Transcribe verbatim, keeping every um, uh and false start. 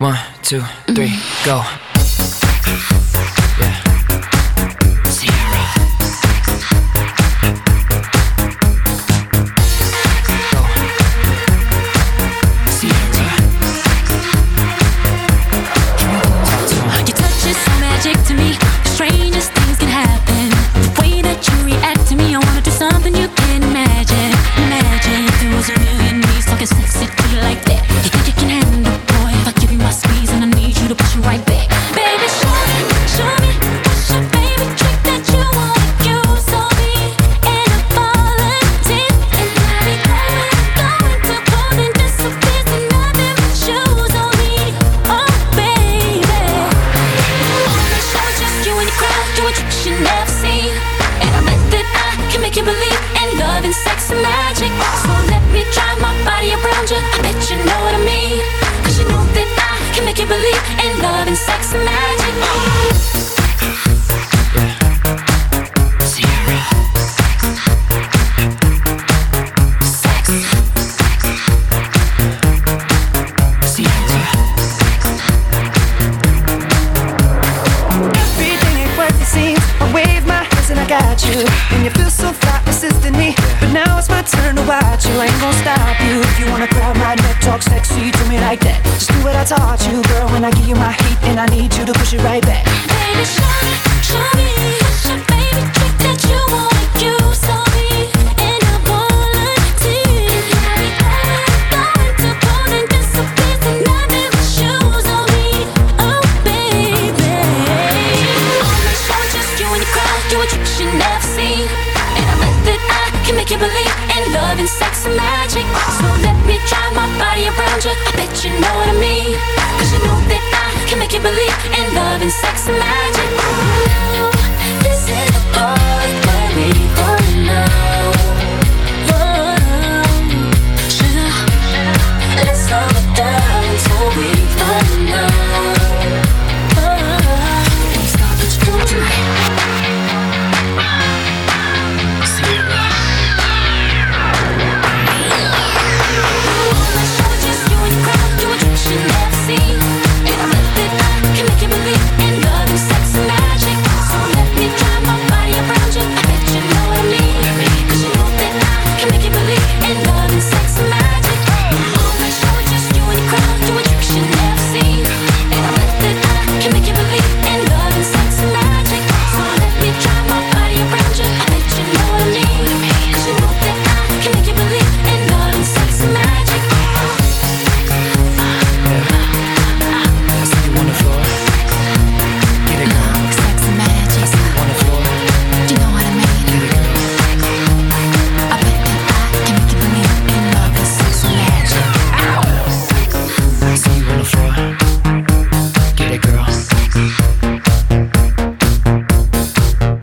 One, two, three, go. Yeah. Sierra. Go. Sierra. Your touch is so magic to me. The strangest things can happen. The way that you react to me, I wanna do something you can't imagine. Imagine if there was a million me talking sexy to you like that. You think you can handle, boy? If I give you my squeeze and I need you to push it right back. Baby, show me, show me, what's your favorite trick that you wanna use on me? And I'm falling and I be going, going to cold and disappears and nothing but shoes on me. Oh, baby. Just you and your crowd, do a trick you never seen. And I bet that I can make you believe in love and sex and magic. So let me drive my body around you. I bet you know what I mean. Cause you know that I can make you believe in love and sex and magic. Sierra. Sex. Sierra. Everything ain't what it seems. I wave my hands and I got you. And you feel so fly, resisting me. But now it's my turn to watch you. I ain't gonna stop you. If you wanna grab my neck, talk sexy to me like that. Just do what I taught you, girl. When I give you my heat, and I need you to push it right back. Baby, show me, show me, what's your favorite trick that you wanna use on me? And I volunteer. I be going, going to cold and disappears and nothing but shoes on me. Oh, baby. On the show, just you and your crowd, do a trick you never seen. And I bet that I can make you believe in love and sex and magic. So let me drive my body around you. I bet you know what I mean. Cause you know that I can make you believe in love and sex and magic. This is the part.